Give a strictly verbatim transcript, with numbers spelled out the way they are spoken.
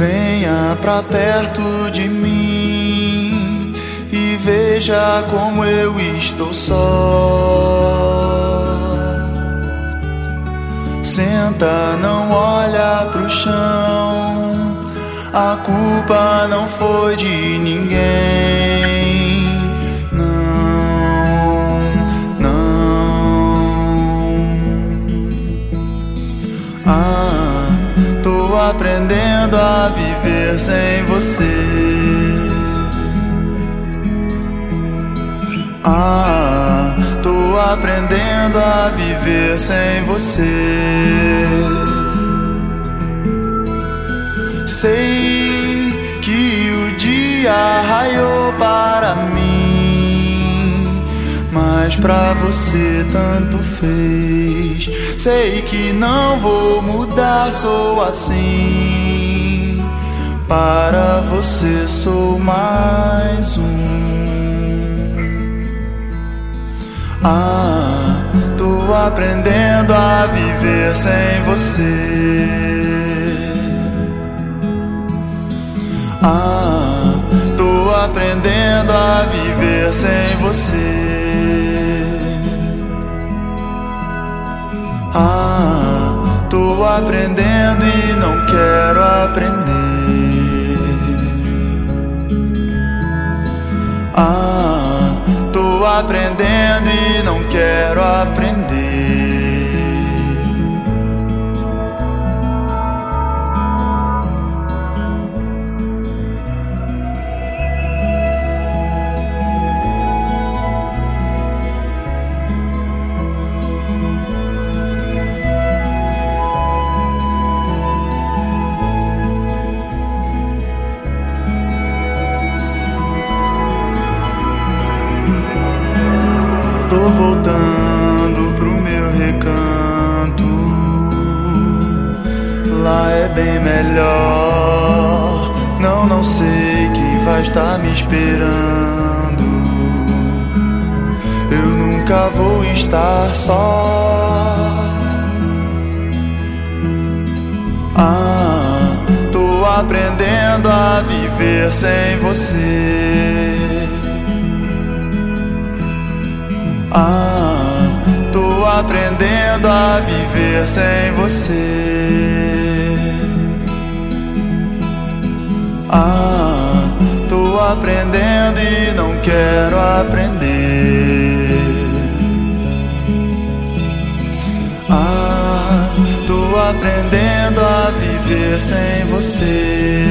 Venha pra perto de mim e veja como eu estou só. Senta, não olha pro chão, a culpa não foi de ninguém. Não, não. Ah, tô aprendendo a viver sem você. Ah, tô aprendendo a viver sem você. Sei que o dia raiou para mim, mas pra você tanto fez. Sei que não vou mudar, sou assim. Para você sou mais um. Ah, tô aprendendo a viver sem você. Ah, tô aprendendo a viver sem você. Ah, tô aprendendo e não quero aprender. Ah, tô aprendendo e não quero aprender. Tô voltando pro meu recanto, lá é bem melhor. Não, não sei quem vai estar me esperando. Eu nunca vou estar só. Ah, tô aprendendo a viver sem você. Ah, tô aprendendo a viver sem você. Ah, tô aprendendo e não quero aprender. Ah, tô aprendendo a viver sem você.